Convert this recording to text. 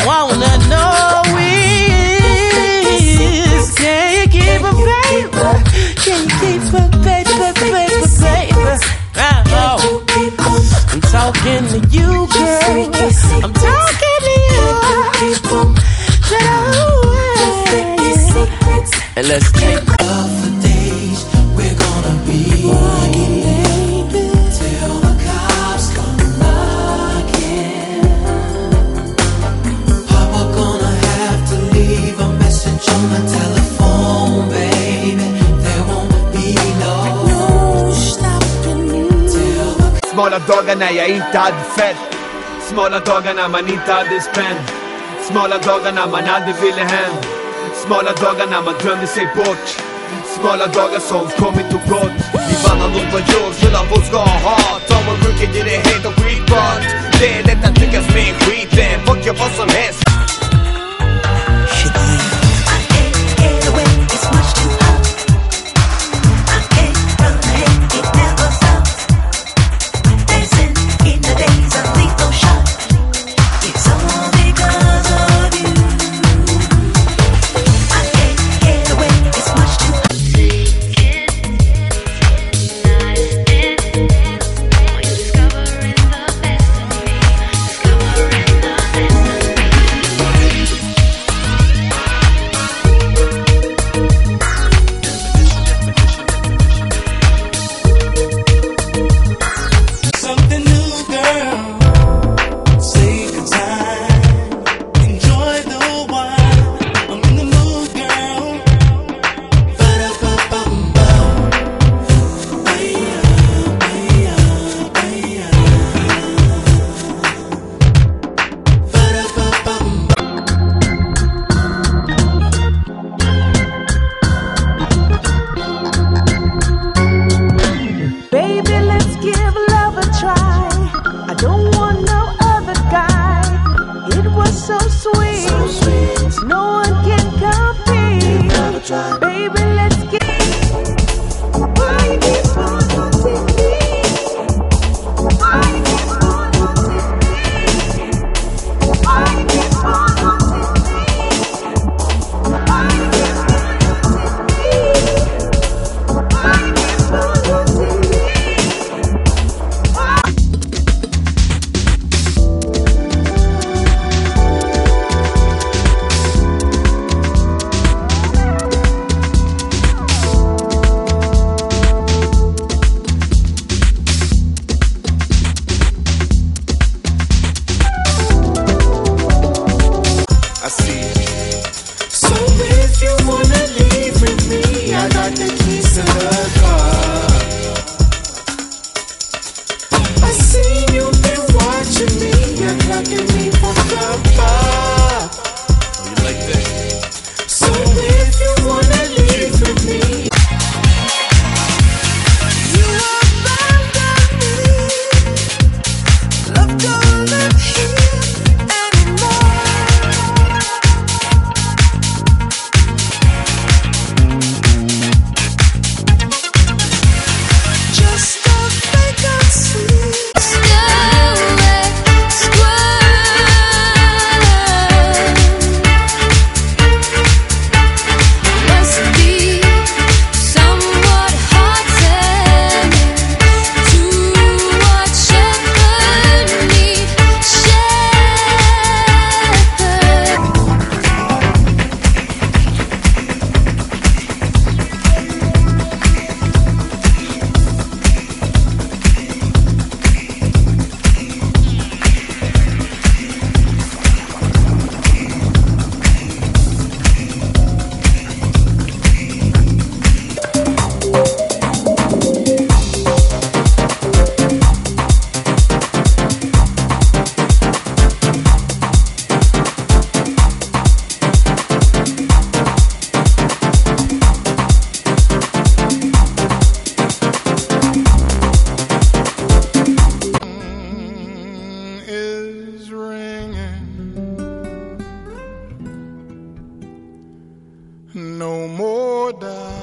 wanna know is, can you keep a paper? Can you keep a paper? I'm talking to you, girl. I'm talking to you. And let's take off the days we're gonna be walking, baby, till the cops come knocking. Papa gonna have to leave a message on the telephone, baby. There won't be no stopping you till the... Smala dagar när jag inte hade fett. Smala dagar när man inte hade spänn. Smala dagar när man aldrig ville hem. Smala dagar när man drömde sig bort. Smala dagar som kommit och gått. Vi vann av något gjort, så alla folk ska ha hat. De och brukar ge det helt och skitbart. Det är lätt att lyckas med skiten. Folk gör vad som helst. Baby, let's get No more doubt.